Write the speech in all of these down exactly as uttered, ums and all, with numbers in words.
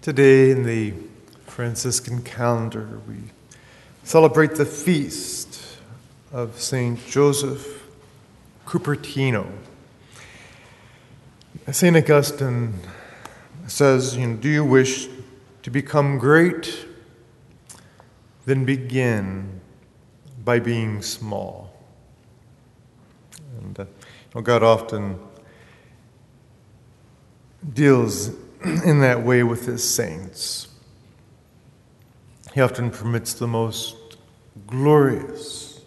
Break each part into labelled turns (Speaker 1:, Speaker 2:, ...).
Speaker 1: Today in the Franciscan calendar, we celebrate the feast of Saint Joseph Cupertino. Saint Augustine says, you know, do you wish to become great? Then begin by being small. And uh, you know, God often deals in that way with his saints. He often permits the most glorious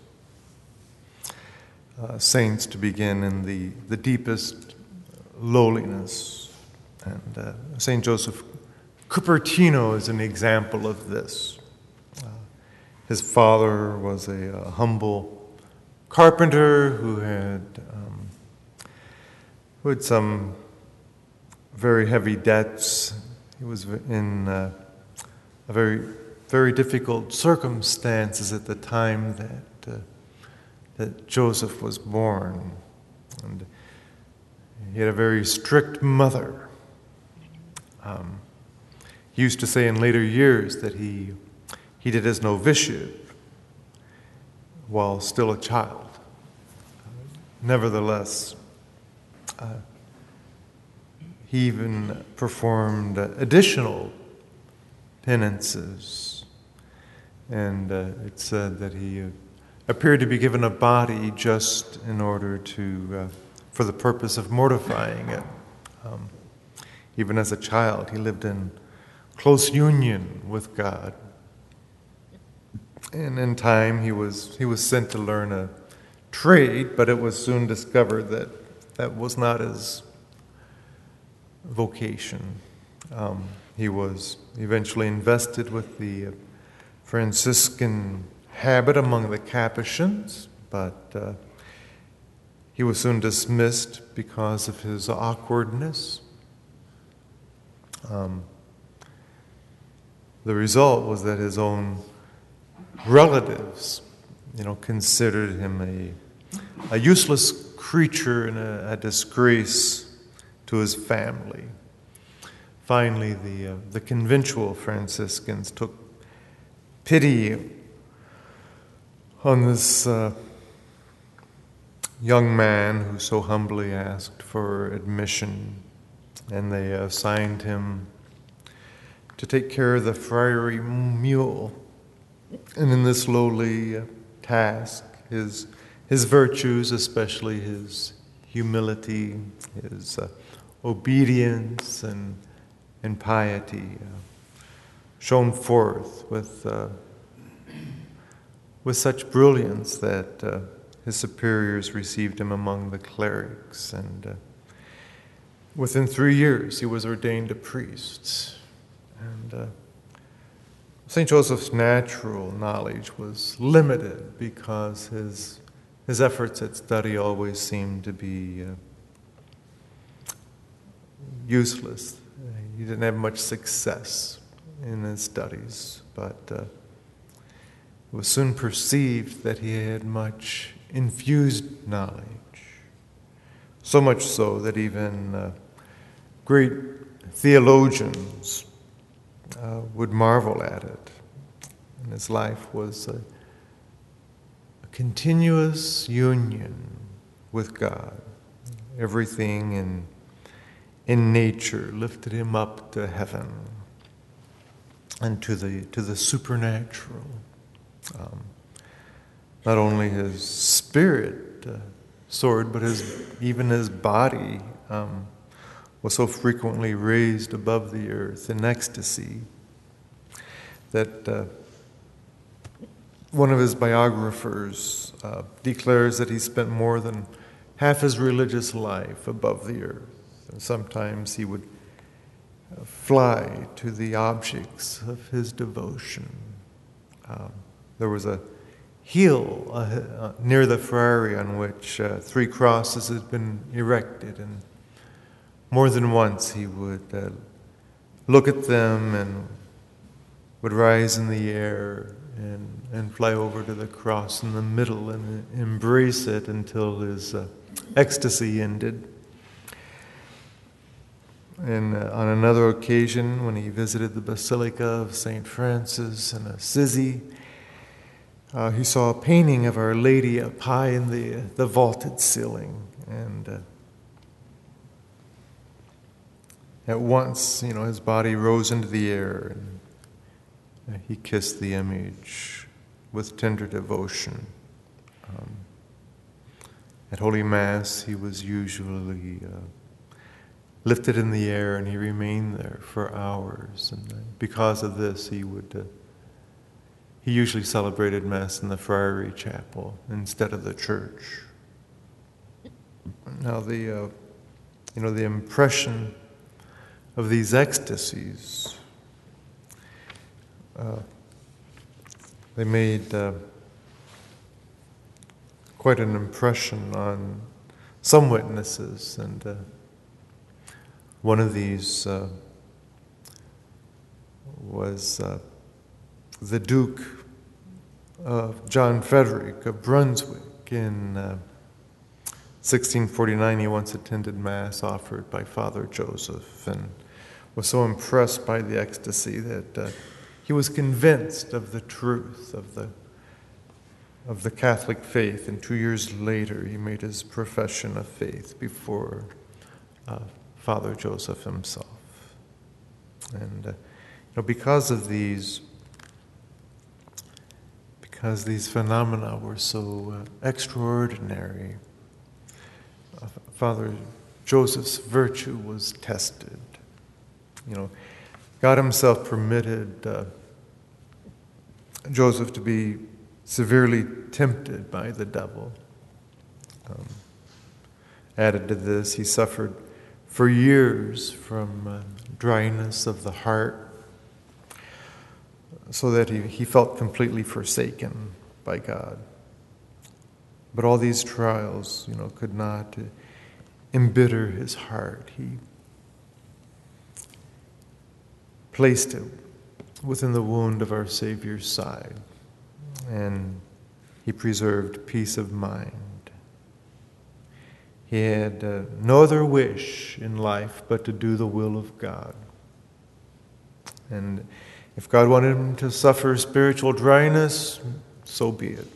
Speaker 1: uh, saints to begin in the, the deepest lowliness. And uh, Saint Joseph Cupertino is an example of this. Uh, his father was a, a humble carpenter who had, um, who had some very heavy debts. He was in uh, a very, very difficult circumstances at the time that uh, that Joseph was born, and he had a very strict mother. Um, he used to say in later years that he he did his novitiate while still a child. Nevertheless, Uh, He even performed additional penances, and uh, it said that he uh, appeared to be given a body just in order to, uh, for the purpose of mortifying it. Um, even as a child, he lived in close union with God, and in time he was he was sent to learn a trade, but it was soon discovered that that was not his vocation. Um, he was eventually invested with the Franciscan habit among the Capuchins, but uh, he was soon dismissed because of his awkwardness. Um, the result was that his own relatives, you know, considered him a, a useless creature and a, a disgrace to his family. Finally, the uh, the conventual Franciscans took pity on this uh, young man who so humbly asked for admission, and they assigned him to take care of the friary mule. And in this lowly uh, task, his his virtues, especially his humility, his uh, obedience and and piety uh, shone forth with uh, with such brilliance that uh, his superiors received him among the clerics, and uh, within three years he was ordained a priest. And uh, Saint Joseph's natural knowledge was limited because his his efforts at study always seemed to be uh, useless. He didn't have much success in his studies, but uh, it was soon perceived that he had much infused knowledge, so much so that even uh, great theologians uh, would marvel at it. And his life was a, a continuous union with God. Everything in in nature lifted him up to heaven and to the to the supernatural. Um, not only his spirit uh, soared, but his even his body um, was so frequently raised above the earth in ecstasy that uh, one of his biographers uh, declares that he spent more than half his religious life above the earth. And sometimes he would fly to the objects of his devotion. Um, there was a hill uh, uh, near the friary on which uh, three crosses had been erected, and more than once he would uh, look at them and would rise in the air and, and fly over to the cross in the middle and embrace it until his uh, ecstasy ended. And uh, on another occasion, when he visited the Basilica of Saint Francis in Assisi, uh, he saw a painting of Our Lady up high in the, the vaulted ceiling. And uh, at once, you know, his body rose into the air, and uh, he kissed the image with tender devotion. Um, at Holy Mass, he was usually uh, lifted in the air, and he remained there for hours. And because of this, he would uh, he usually celebrated Mass in the Friary Chapel instead of the church. Now, the uh, you know the impression of these ecstasies, uh, they made uh, quite an impression on some witnesses, and uh, one of these uh, was uh, the Duke of John Frederick of Brunswick. In uh, sixteen forty-nine, he once attended Mass offered by Father Joseph and was so impressed by the ecstasy that uh, he was convinced of the truth of the of the Catholic faith. And two years later, he made his profession of faith before uh, Father Joseph himself. And uh, you know, because of these, because these phenomena were so uh, extraordinary, uh, Father Joseph's virtue was tested. You know, God himself permitted uh, Joseph to be severely tempted by the devil. Um, added to this, he suffered for years from uh, dryness of the heart, so that he, he felt completely forsaken by God. But all these trials, you know, could not uh, embitter his heart. He placed it within the wound of our Savior's side, and he preserved peace of mind. He had uh, no other wish in life but to do the will of God. And if God wanted him to suffer spiritual dryness, so be it.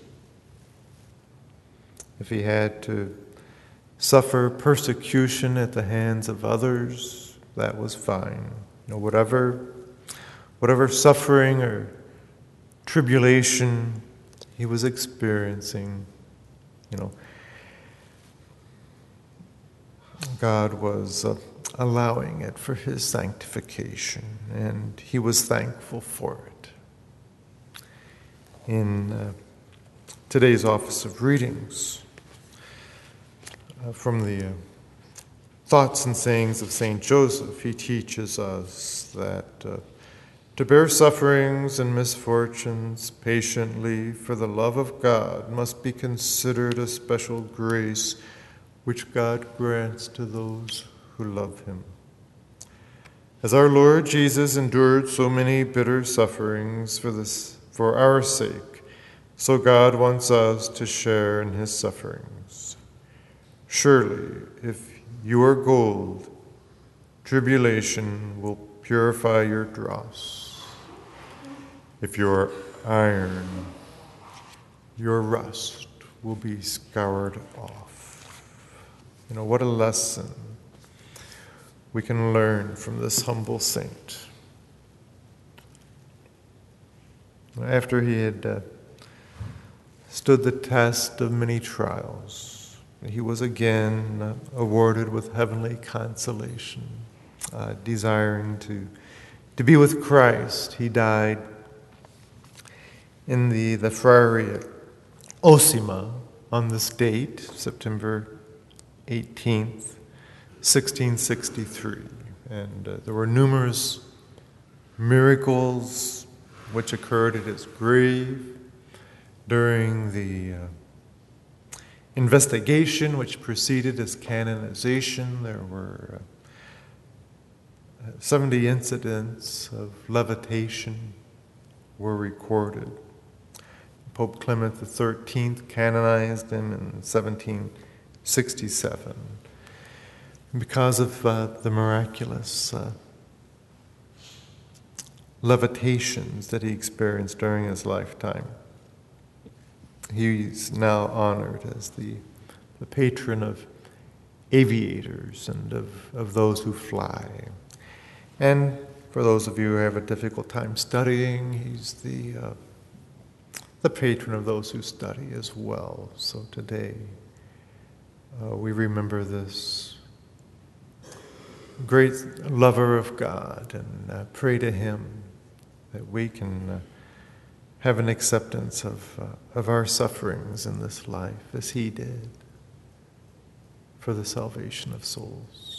Speaker 1: If he had to suffer persecution at the hands of others, that was fine. You know, whatever, whatever suffering or tribulation he was experiencing, you know, God was uh, allowing it for his sanctification, and he was thankful for it. In uh, today's Office of Readings, uh, from the uh, Thoughts and Sayings of Saint Joseph, he teaches us that uh, to bear sufferings and misfortunes patiently for the love of God must be considered a special grace which God grants to those who love him. As our Lord Jesus endured so many bitter sufferings for this, for our sake, so God wants us to share in his sufferings. Surely, if you are gold, tribulation will purify your dross. If you are iron, your rust will be scoured off. You know, what a lesson we can learn from this humble saint. After he had uh, stood the test of many trials, he was again uh, awarded with heavenly consolation, uh, desiring to, to be with Christ. He died in the, the friary at Osima on this date, September eighteenth, sixteen sixty-three. And uh, there were numerous miracles which occurred at his grave during the uh, investigation which preceded his canonization. There were uh, seventy incidents of levitation were recorded. Pope Clement the thirteenth canonized him in seventeen sixty-seven. because of uh, the miraculous uh, levitations that he experienced during his lifetime. He's now honored as the, the patron of aviators and of, of those who fly. And for those of you who have a difficult time studying, he's the, uh, the patron of those who study as well. So today uh, we remember this great lover of God and uh, pray to him that we can uh, have an acceptance of, uh, of our sufferings in this life as he did for the salvation of souls.